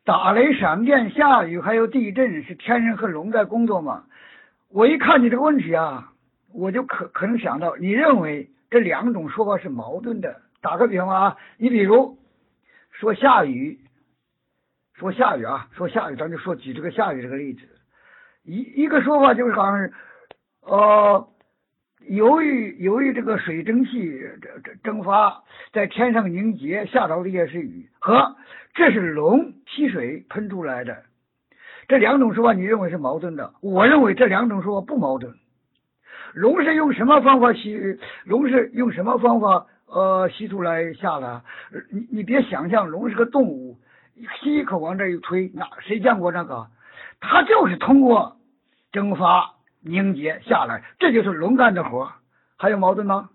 打雷、闪电、下雨还有地震是天神和龙在工作吗？我一看你这个问题啊，我就可能想到，你认为这两种说法是矛盾的。打个比方啊，你比如说下雨，说下雨，咱就举这个下雨这个例子。一个说法就是好像是，由于这个水蒸气蒸发在天上凝结，下到地下是雨，和这是龙吸水喷出来的。这两种说法你认为是矛盾的？我认为这两种说法不矛盾。龙是用什么方法吸出来下来？你别想象龙是个动物，吸一口往这一推，那谁见过那个？它就是通过蒸发凝结下来，这就是龙干的活。还有矛盾吗？